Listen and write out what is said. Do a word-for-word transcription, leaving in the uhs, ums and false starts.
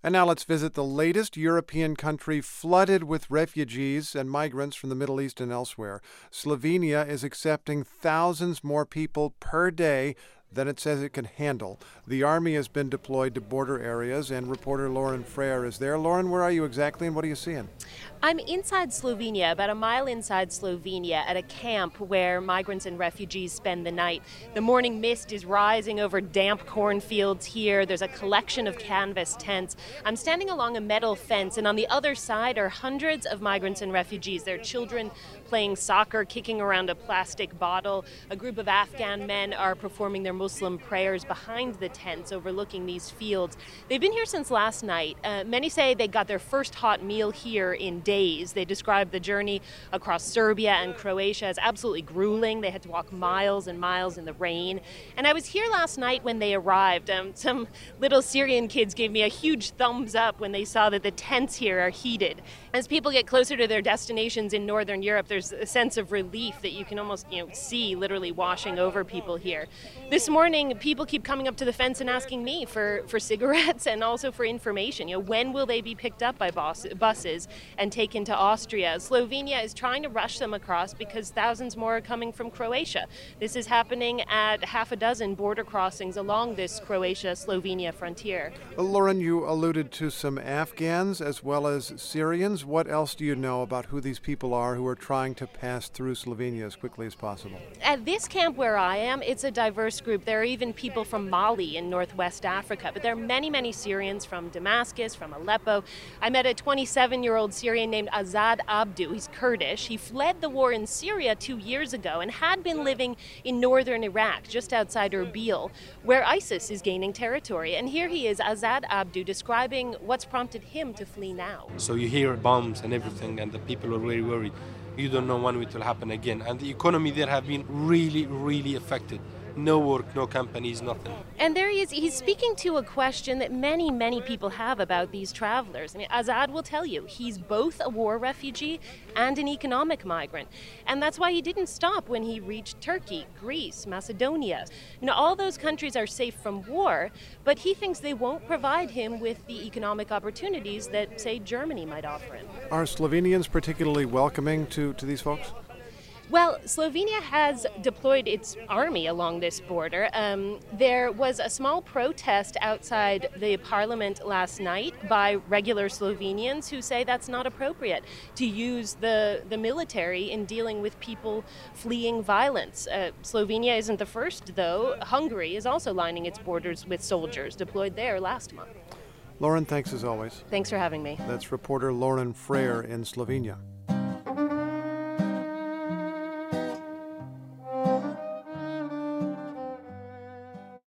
And now let's visit the latest European country flooded with refugees and migrants from the Middle East and elsewhere. Slovenia is accepting thousands more people per day than it says it can handle. The army has been deployed to border areas, and reporter Lauren Frere is there. Lauren, where are you exactly, and what are you seeing? I'm inside Slovenia, about a mile inside Slovenia, at a camp where migrants and refugees spend the night. The morning mist is rising over damp cornfields here. There's a collection of canvas tents. I'm standing along a metal fence, and on the other side are hundreds of migrants and refugees. Their children playing soccer, kicking around a plastic bottle. A group of Afghan men are performing their Muslim prayers behind the tents overlooking these fields. They've been here since last night. Uh, many say they got their first hot meal here in days. They described the journey across Serbia and Croatia as absolutely grueling. They had to walk miles and miles in the rain. And I was here last night when they arrived. Um, some little Syrian kids gave me a huge thumbs up when they saw that the tents here are heated. As people get closer to their destinations in Northern Europe, there's a sense of relief that you can almost, you know, see literally washing over people here. This morning, people keep coming up to the fence and asking me for, for cigarettes and also for information. You know, when will they be picked up by bus, buses and taken to Austria? Slovenia is trying to rush them across because thousands more are coming from Croatia. This is happening at half a dozen border crossings along this Croatia-Slovenia frontier. Well, Lauren, you alluded to some Afghans as well as Syrians. What else do you know about who these people are who are trying to pass through Slovenia as quickly as possible? At this camp where I am, it's a diverse group. There are even people from Mali in northwest Africa, but there are many, many Syrians from Damascus, from Aleppo. I met a twenty-seven-year-old Syrian named Azad Abdu. He's Kurdish. He fled the war in Syria two years ago and had been living in northern Iraq, just outside Erbil, where ISIS is gaining territory. And here he is, Azad Abdu, describing what's prompted him to flee now. So you hear bombs and everything, and the people are very worried. You don't know when it will happen again. And the economy there have been really, really affected. No work, no companies, nothing. And there he is. He's speaking to a question that many, many people have about these travelers. I mean, Azad will tell you he's both a war refugee and an economic migrant. And that's why he didn't stop when he reached Turkey, Greece, Macedonia. You know, all those countries are safe from war, but he thinks they won't provide him with the economic opportunities that, say, Germany might offer him. Are Slovenians particularly welcoming to, to these folks? Well, Slovenia has deployed its army along this border. Um, there was a small protest outside the parliament last night by regular Slovenians who say that's not appropriate to use the, the military in dealing with people fleeing violence. Uh, Slovenia isn't the first, though. Hungary is also lining its borders with soldiers deployed there last month. Lauren, thanks as always. Thanks for having me. That's reporter Lauren Frere in Slovenia.